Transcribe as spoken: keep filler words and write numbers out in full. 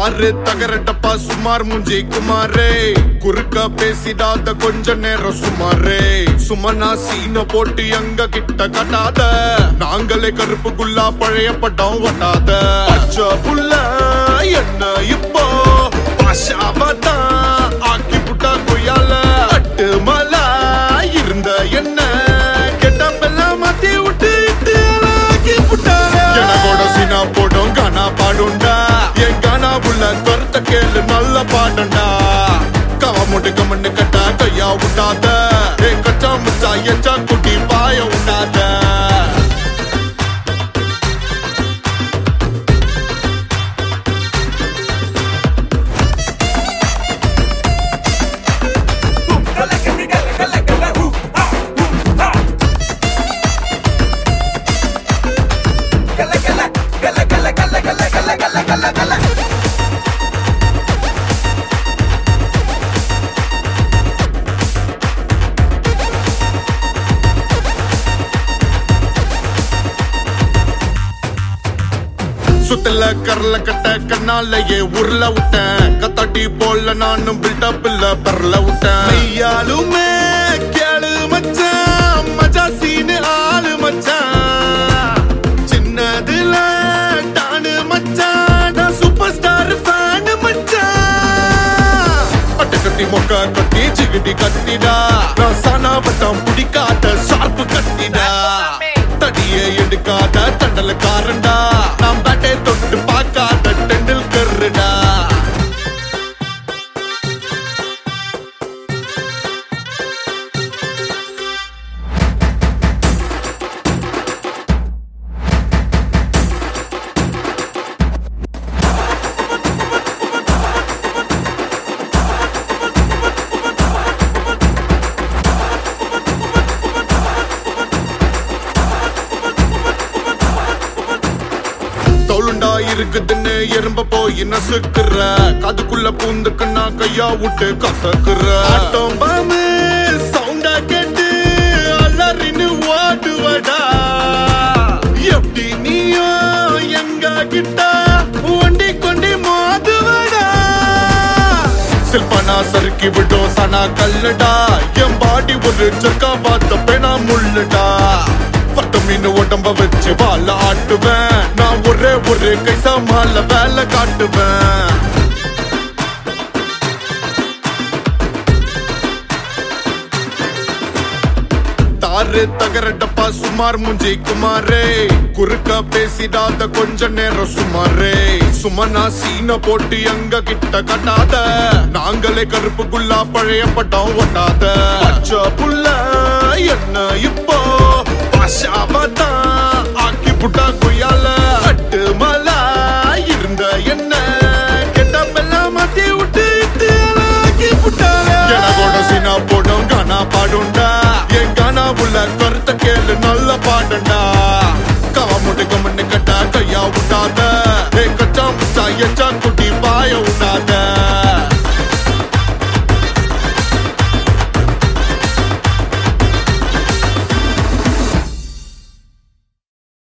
தாரு தகரட்டப்பா சுமார் முஞ்சி குமாரே குறுக்க பேசிடாத கொஞ்ச நேரம் சுமாரே சுமனா சீன போட்டு எங்க கிட்ட கட்டாத நாங்களே கருப்பு குல்லா பழைய பட்டம் வட்டாத பச்சை புள்ள என்ன இப்போ பாஷாவதான் ஆக்கி புட்டா கொய்யால அட்டு மலா இருந்த என்ன கெட்டப்பெல்லாம் மாத்தி விட்டு ஆக்கி புட்டால எனக்கோட சீனா போடும் கானா பாடுண்டா என் கானா புள்ள கருத்த கேளு நல்ல பாடுண்டா கவ முட்டுக்க மண்ணு கட்டா கையா விட்டாத என் கச்சா முச்சா எச்சா குட்டி பாய விட்டாத சுத்தல கரல கட்ட கண்ணாலேயே உருள விட்டேன் கத்தாட்டி போல நானும் பில்டப் இல்ல பரல விட்டேன் ஐயாலுமே கேளு மச்சான் மஜா சீனு ஆளு மச்சான் சின்னதுல டானு மச்சான் நான் சூப்பர் ஸ்டார் ஃபேன் மச்சான் அட்ட கட்டி மொக்க கட்டி சிகிட்டி கட்டிடா நான் சானா வட்டம் பிடிக்காத ஷார்ப்பு கட்டிடா தடியே எடுக்காத தண்டல காரண்டா நாம் பேட்டை தொட்டு பார்க்காத டெண்டில் கருடா தோளுண்டா இருக்குதுன்னு எறும்ப போய் நசுக்குற காதுக்குள்ள பூந்துக்குன்னா கையா விட்டு கசக்குற ஆட்டம் பாமு சவுண்டா கேட்டு அலறின்னு ஓடுவடா எப்படி நீயோ எங்க கிட்ட வண்டி கொண்டி மோதுவடா சில்பனா சறுக்கி விடும் சனா கல்லுடா என் பாடி ஒரு ஜக்கா பார்த்த பெணா முள்ளுடா பத்து மீன் உடம்ப வச்சு வாழ ஆட்டுவேன் நான் ஒரே ஒரு கை சமாள வேலை காட்டுவேன் தாரு தகரட்டப்பா சுமார் முஞ்சி குமாரே குறுக்க பேசிடாத கொஞ்ச நேரம் சுமாரே சுமனா சீன போட்டு எங்க கிட்ட கட்டாத நாங்களே கருப்பு குல்லா பழைய பட்டம் ஒட்டாத பச்சை புள்ள என்ன இப்போ பாஷாவதான் ஆக்கி புட்டா கொய்யால அட்டு மலா இருந்த என்ன கெட்டப்பெல்லாம் மாத்தி விட்டு ஆக்கி புட்டால எனக்கோட சீனா போடும் கானா பாடுண்டா என் கானா புள்ள கருத்த கேளு நல்ல பாடுண்டா கவ முட்டுக்க மண்ணு கட்டா கையா விட்டாத கச்சா முச்சா எச்சா குட்டி